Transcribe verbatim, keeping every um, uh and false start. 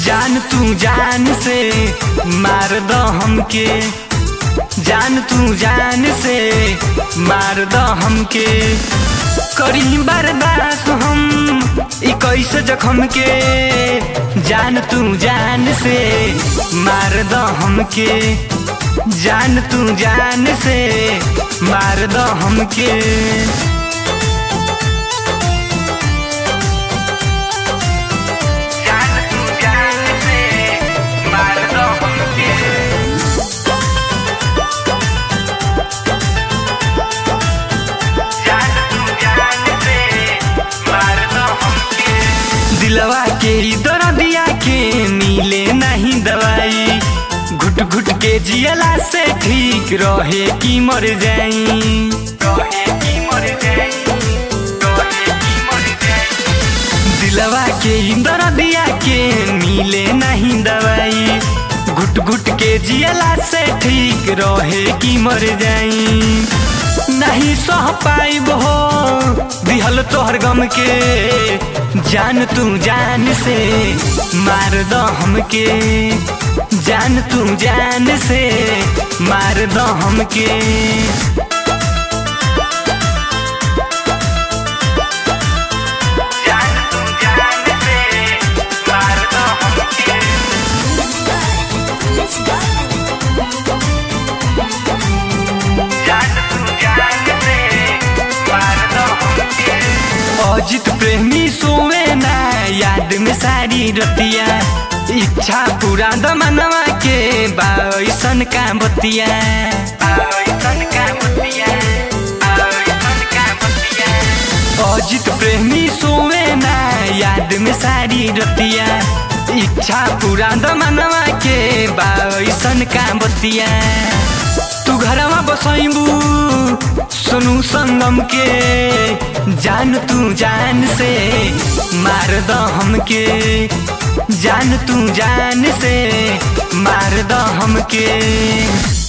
जान तू जान से मार दो हमके, जान तू जान से मार दो हमके। करी बर्दाश्त हम इक्कीस जख्म के, जान तू जान से मार दो हमके, जान तू जान से मार दो हमके। दिलवा के दर्दिया के मिले नहीं दवाई, घुट घुट के जियला से ठीक रहे कि मर जाई, रहे कि मर जाई, रहे कि मर जाई। दिलवा के दर्दिया के मिले नहीं दवाई, घुट घुट के जियला से ठीक रहे कि मर जाई। नहीं सह पाइब हो दिहल तोहर गम के, जान तू जान से मार दो हमके, जान तू जान से मार दो हमके। अजित प्रेमी सोवे ना याद में सारी रतिया, इच्छा पूरा दमनवा के बाइसन का बतिया, बाइसन का बतिया, बाइसन का बतिया। अजित प्रेमी सोवे ना याद में सारी रतिया, इच्छा पूरा दमनवा के बाइसन का बतिया। तू घरवा बसैबू सुनू संगम के, जान तू जान से मार दो हमके, जान तू जान से मार दो हमके।